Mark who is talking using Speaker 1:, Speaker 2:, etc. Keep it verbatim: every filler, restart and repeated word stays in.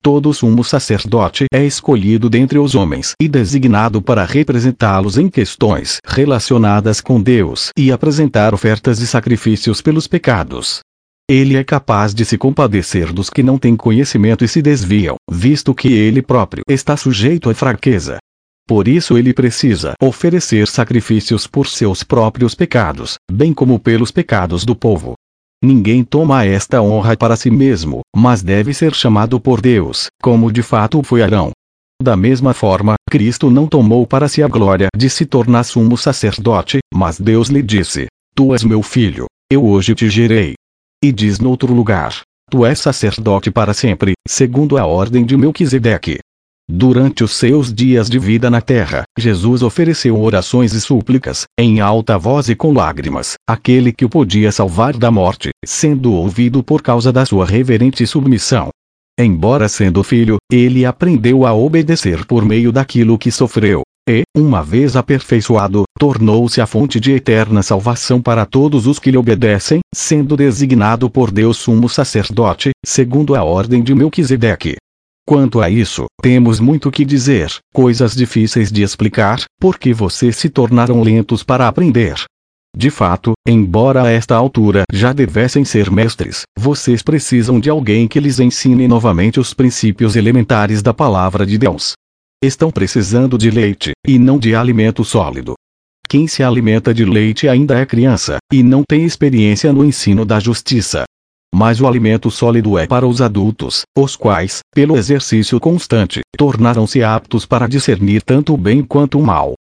Speaker 1: todo sumo sacerdote é escolhido dentre os homens e designado para representá-los em questões relacionadas com Deus e apresentar ofertas e sacrifícios pelos pecados. Ele é capaz de se compadecer dos que não têm conhecimento e se desviam, visto que ele próprio está sujeito à fraqueza. Por isso ele precisa oferecer sacrifícios por seus próprios pecados, bem como pelos pecados do povo. Ninguém toma esta honra para si mesmo, mas deve ser chamado por Deus, como de fato foi Arão. Da mesma forma, Cristo não tomou para si a glória de se tornar sumo sacerdote, mas Deus lhe disse: Tu és meu filho, eu hoje te gerei. E diz noutro lugar: Tu és sacerdote para sempre, segundo a ordem de Melquisedeque. Durante os seus dias de vida na terra, Jesus ofereceu orações e súplicas, em alta voz e com lágrimas, àquele que o podia salvar da morte, sendo ouvido por causa da sua reverente submissão. Embora sendo filho, ele aprendeu a obedecer por meio daquilo que sofreu, e, uma vez aperfeiçoado, tornou-se a fonte de eterna salvação para todos os que lhe obedecem, sendo designado por Deus sumo sacerdote, segundo a ordem de Melquisedeque. Quanto a isso, temos muito que dizer, coisas difíceis de explicar, porque vocês se tornaram lentos para aprender. De fato, embora a esta altura já devessem ser mestres, vocês precisam de alguém que lhes ensine novamente os princípios elementares da palavra de Deus. Estão precisando de leite, e não de alimento sólido. Quem se alimenta de leite ainda é criança, e não tem experiência no ensino da justiça. Mas o alimento sólido é para os adultos, os quais, pelo exercício constante, tornaram-se aptos para discernir tanto o bem quanto o mal.